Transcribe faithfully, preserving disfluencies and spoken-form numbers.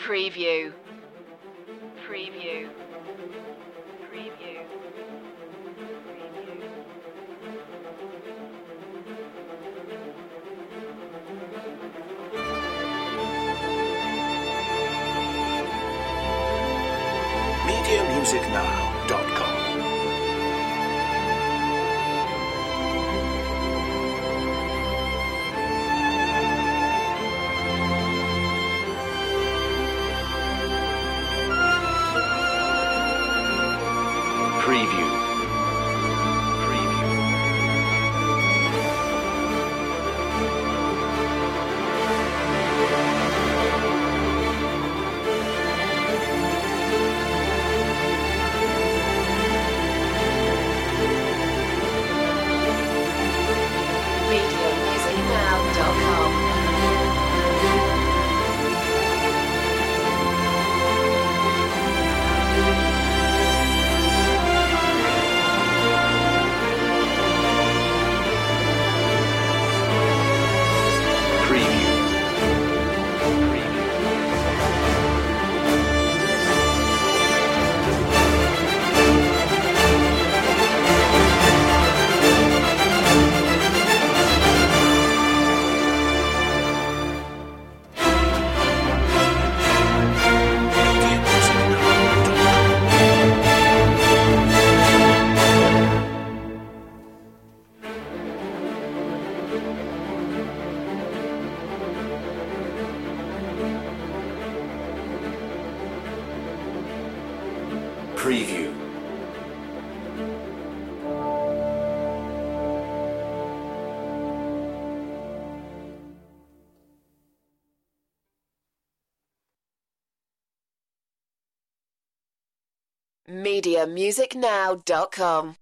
Preview. Preview. Preview. media music now dot com. Preview. Preview. media music now dot com. Preview. Preview. media music now dot com. Preview. media music now dot com.